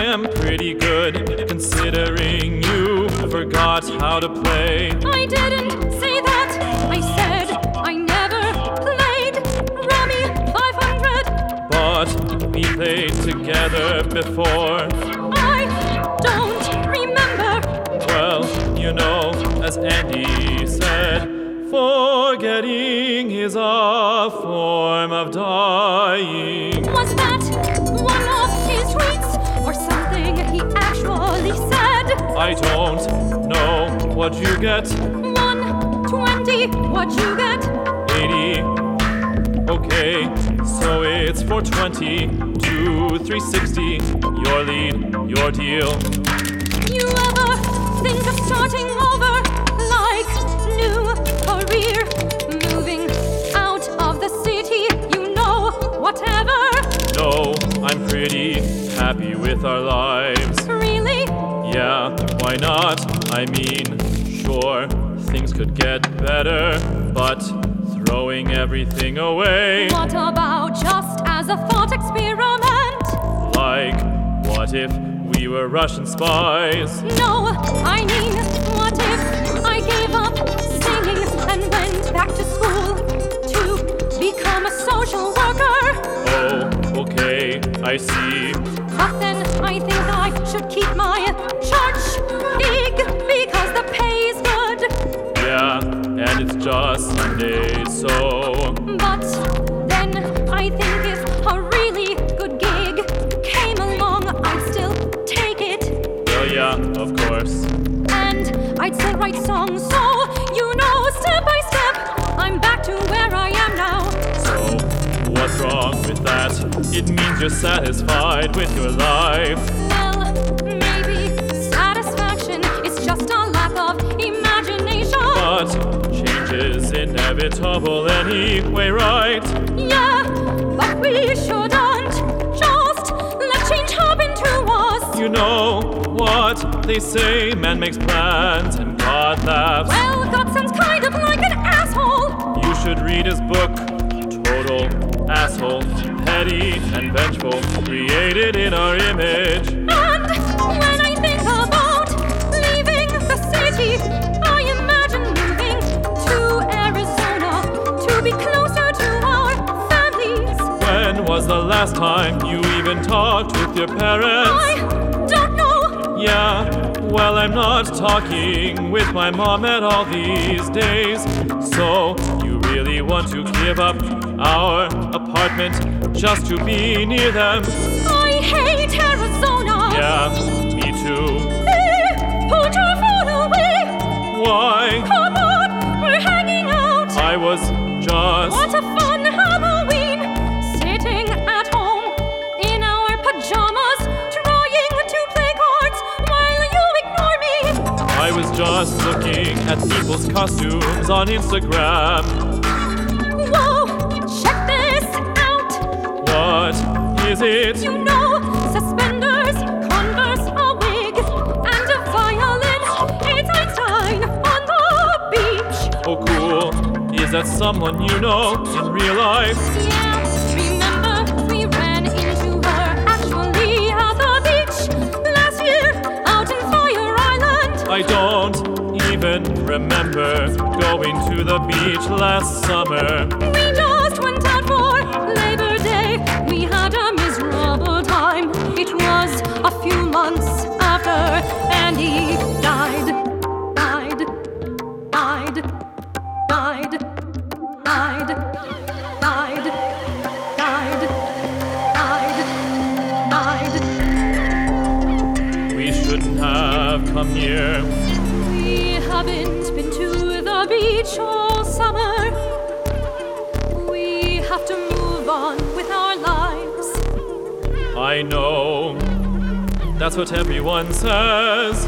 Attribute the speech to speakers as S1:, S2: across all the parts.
S1: am pretty good, considering you forgot how to play.
S2: I didn't say that. I said I never played Rummy 500.
S1: But we played together before.
S2: I don't remember.
S1: Well, you know, as Andy said, forgetting is a form of dying.
S2: Was that one of his tweets or something he actually said?
S1: I don't know what you get.
S2: 120, what you get?
S1: 80. Okay, so it's 420 to 360. Your lead, your deal.
S2: You ever think of starting over? Like new career, moving out of the city, you know, whatever.
S1: No, I'm pretty happy with our lives.
S2: Really?
S1: Yeah, why not? I mean, sure, things could get better, but throwing everything away.
S2: What about just as a thought experiment?
S1: Like, what if we were Russian spies?
S2: No, I mean, what if I gave up singing and went back to school to become a social worker?
S1: Oh, okay, I see.
S2: But then I think I should keep my church gig because the pay's good.
S1: Yeah, and it's just Sunday, so...
S2: But then I think if a really good gig came along, I'd still take it.
S1: Well, yeah, of course.
S2: And I'd still write songs, so you know, step by step, I'm back to where I am now.
S1: So, what's wrong with that? It means you're satisfied with your life.
S2: Well, maybe satisfaction is just a lack of imagination.
S1: But change is inevitable anyway, right?
S2: Yeah, but we shouldn't just let change happen to us.
S1: You know what they say, man makes plans and God laughs.
S2: Well, God sounds kind of like an asshole.
S1: You should read his book, Total Asshole, petty and vengeful, created in our image.
S2: And when I think about leaving the city, I imagine moving to Arizona to be closer to our families.
S1: When was the last time you even talked with your parents?
S2: I don't know.
S1: Yeah, well, I'm not talking with my mom at all these days. So, you really want to give up our apartment just to be near them?
S2: I hate Arizona.
S1: Yeah, me too.
S2: Put your phone away.
S1: Why?
S2: Come on, we're hanging out.
S1: I was just...
S2: What a fun Halloween! Sitting at home in our pajamas, trying to play cards while you ignore me.
S1: I was just looking at people's costumes on Instagram.
S2: Whoa, check this out.
S1: What is it?
S2: You know, suspenders, Converse, a wig, and a violin. It's Einstein on the beach.
S1: Oh, cool. Is that someone you know in real life?
S2: Yeah, remember we ran into her actually at the beach last year out in Fire Island.
S1: I don't even remember going to the beach last summer.
S2: We just went out for Labor Day. We had a miserable time. It was a few months after Andy died.
S1: We shouldn't have come here.
S2: We haven't been to the beach all summer. We have to move on with our lives.
S1: I know. That's what everyone says.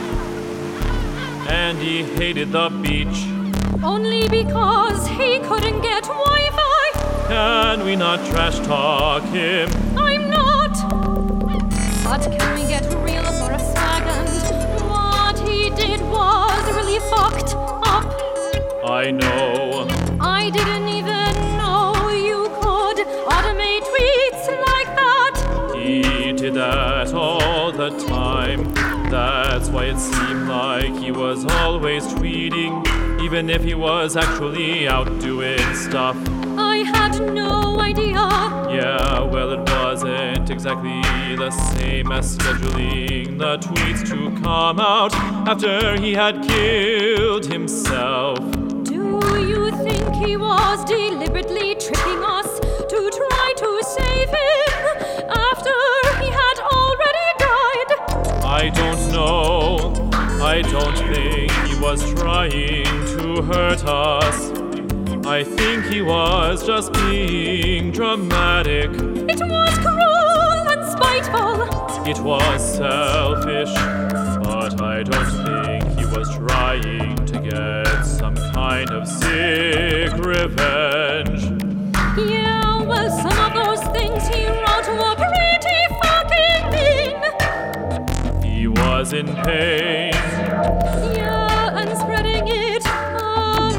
S1: Andy hated the beach.
S2: Only because he couldn't get Wi-Fi.
S1: Can we not trash talk him?
S2: I'm not. But can we get real for a second? What he did was really fucked up.
S1: I know.
S2: I didn't even know you could automate tweets like that.
S1: He did that all the time. That's why it seemed like he was always tweeting, even if he was actually out doing stuff.
S2: I had no idea.
S1: Yeah, well, it wasn't exactly the same as scheduling the tweets to come out after he had killed himself.
S2: Do you think he was deliberately tricking us to try to save him after he had already died?
S1: I don't know. I don't think he was trying to hurt us. I think he was just being dramatic.
S2: It was cruel and spiteful.
S1: It was selfish, but I don't think he was trying to get some kind of sick revenge.
S2: Yeah, well, some of those things he wrote were pretty fucking mean.
S1: He was in pain.
S2: Yeah, and spreading it around.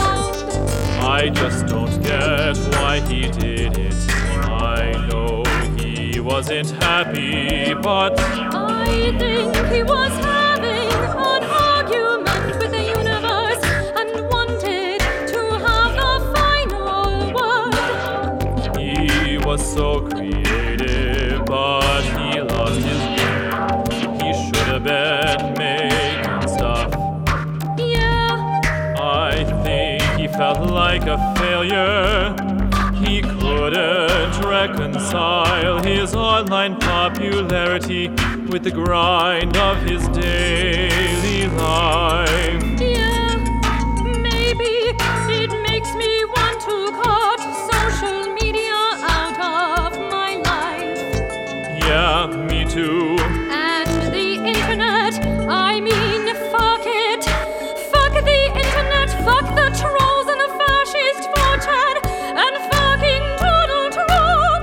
S1: I just don't get why he did it. I know he wasn't happy, but
S2: I think he was having an argument with the universe and wanted to have the final word.
S1: he was so creative, but he lost his way. He should have been making stuff.
S2: Yeah,
S1: I think he felt like a failure. He couldn't reconcile his online popularity with the grind of his daily life.
S2: yeah, maybe it makes me want to cut social media out of my life.
S1: Yeah, me too.
S2: And the internet, I mean, fuck it. Fuck the internet, fuck the trolls and the fascist 4chan, and fucking Donald Trump.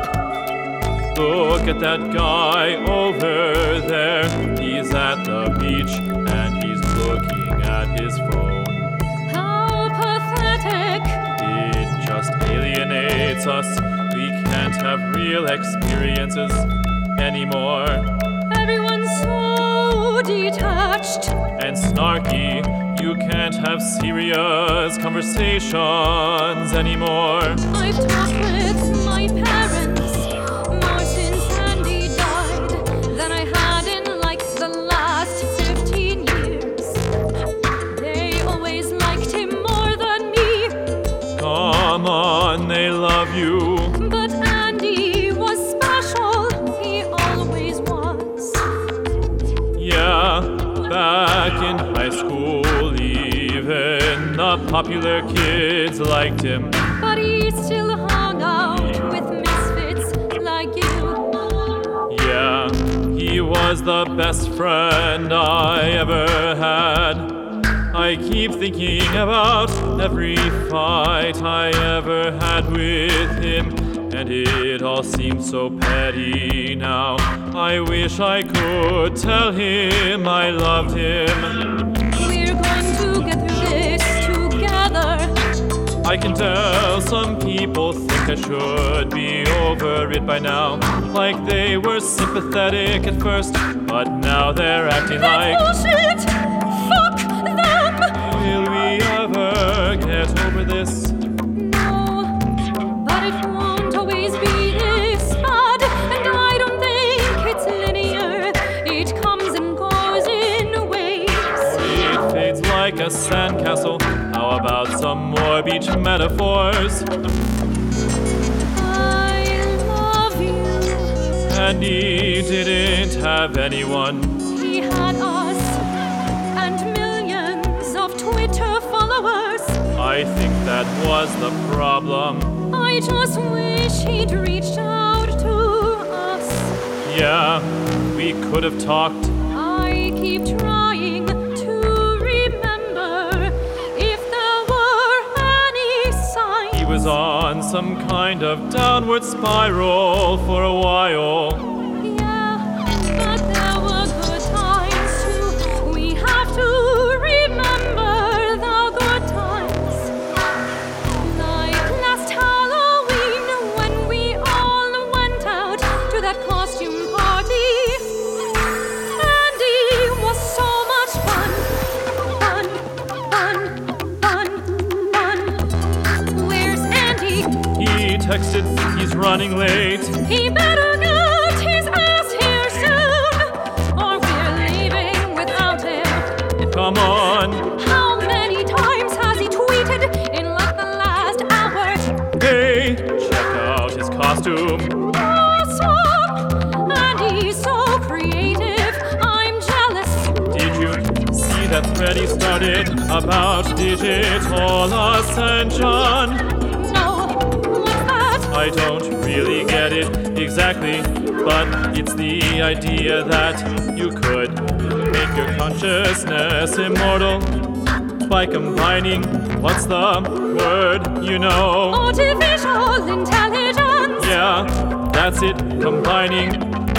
S1: Look at that guy over there. He's at the beach and he's looking at his phone.
S2: How pathetic.
S1: It just alienates us. We can't have real experiences anymore.
S2: Everyone's so detached.
S1: And snarky, you can't have serious conversations anymore.
S2: I've talked with my parents more since Andy died than I had in like the last 15 years. They always liked him more than me,
S1: Come on, they love you.
S2: but Andy was special. He always was.
S1: Yeah, back in high school, even the popular kids liked him.
S2: But he still hung out with misfits like you.
S1: Yeah, he was the best friend I ever had. I keep thinking about every fight I ever had with him, and it all seems so petty now. I wish I could tell him I loved him.
S2: We're going to get through this together.
S1: I can tell some people think I should be over it by now. Like they were sympathetic at first, but now they're acting like,
S2: Bullshit! Fuck them!
S1: will we ever get over this?
S2: No, but it won't always be this bad, and I don't think it's linear. It comes and goes in waves.
S1: It fades like a sandcastle. How about some more beach metaphors?
S2: I love you.
S1: And he didn't have anyone.
S2: He had us and millions of Twitter followers.
S1: I think that was the problem.
S2: I just wish he'd reached out to us.
S1: Yeah, we could have talked.
S2: I keep trying to remember if there were any signs.
S1: He was on some kind of downward spiral for a while.
S2: Yeah, but there were good times too. We have to remember the good times. Like last Halloween when we all went out to that costume party
S1: texted he's running late.
S2: He better get his ass here soon, or we're leaving without him.
S1: Come on.
S2: How many times has he tweeted in like the last hour?
S1: Hey, check out his costume.
S2: Awesome! And he's so creative, I'm jealous.
S1: Did you see that thread he started about digital ascension?
S2: No, what's that?
S1: I don't really get it exactly, but it's the idea that you could make your consciousness immortal by combining, what's the word, you know?
S2: Artificial intelligence.
S1: Yeah, that's it, combining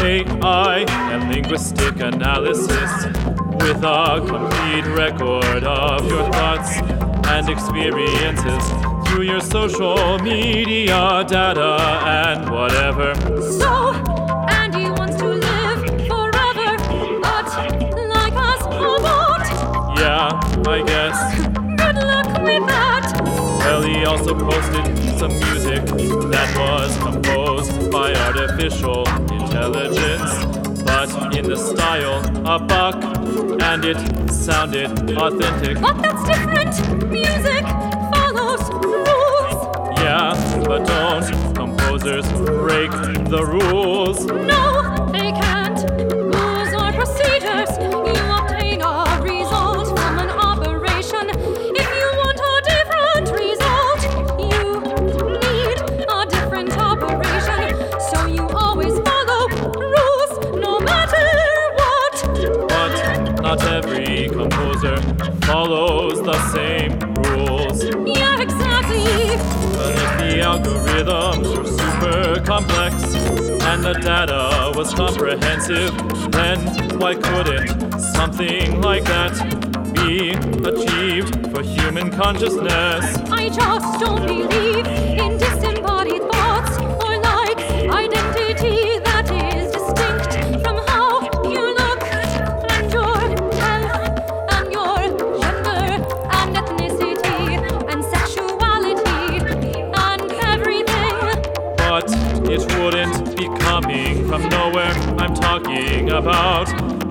S1: AI and linguistic analysis with a complete record of your thoughts and experiences through your social media data and whatever.
S2: So, Andy wants to live forever, but like us or what?
S1: Yeah, I guess.
S2: Good luck with that.
S1: Well, he also posted some music that was composed by artificial intelligence, but in the style of Bach, and it sounded authentic.
S2: But that's different. Music follows rules.
S1: Yeah, but don't composers break the rules?
S2: No, they can't. Rules are procedures. You obtain a result from an operation. If you want a different result, you need a different operation. So you always follow rules, no matter what.
S1: But not every composer follows the same rules.
S2: Yeah, exactly.
S1: But if the algorithms were super complex and the data was comprehensive, then why couldn't something like that be achieved for human consciousness?
S2: I just don't believe in disembodied thoughts or like identity that is distinct from how you look and your health and your gender and ethnicity and sexuality and everything.
S1: But it wouldn't be coming from nowhere. I'm talking about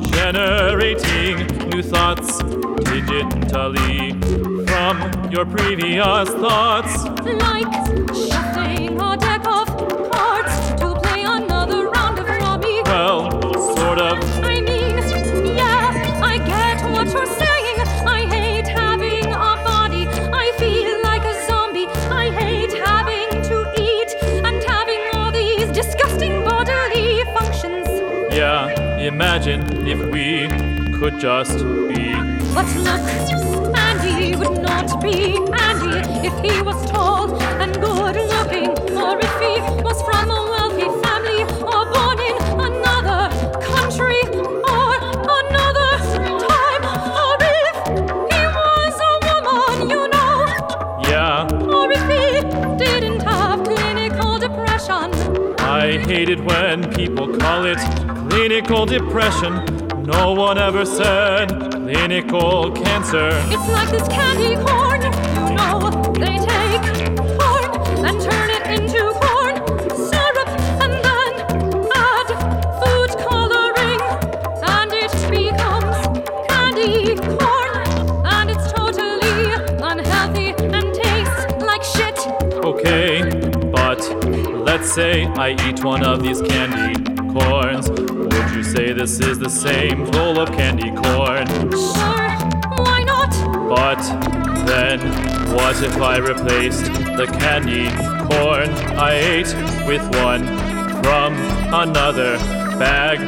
S1: generating new thoughts digitally from your previous thoughts.
S2: Like shuffling a deck of cards to play another round of Rummy.
S1: Well, sort of.
S2: I mean, yeah, I get what you're saying. I hate having a body. I feel like a zombie. I hate having to eat and having all these disgusting bodily functions.
S1: Yeah, imagine if we could just be.
S2: But look, Andy would not be Andy if he was tall and good looking, or if he was from a wealthy family, or born in another country, or another time, or if he was a woman, you know,
S1: Yeah,
S2: or if he didn't have clinical depression.
S1: I hate it when people call it clinical depression. No one ever said clinical cancer.
S2: It's like this candy corn, you know. They take corn and turn it into corn syrup and then add food coloring, and it becomes candy corn, and it's totally unhealthy and tastes like shit.
S1: Okay, but let's say I eat one of these candy corns. Would you say this is the same bowl of candy corn?
S2: Sure, why not?
S1: But then, what if I replaced the candy corn I ate with one from another bag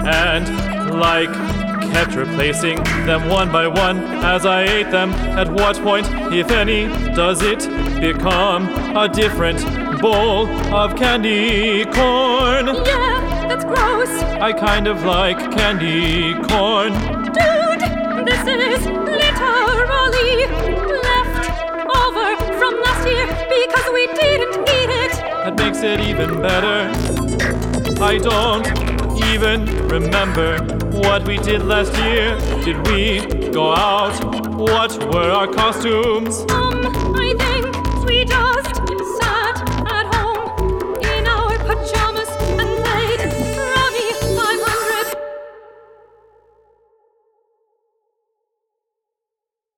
S1: and, like, kept replacing them one by one as I ate them? At what point, if any, does it become a different bowl of candy corn?
S2: Yeah, that's gross.
S1: I kind of like candy corn.
S2: Dude, this is literally left over from last year because we didn't eat it.
S1: That makes it even better. I don't even remember what we did last year. Did we go out? What were our costumes?
S2: I think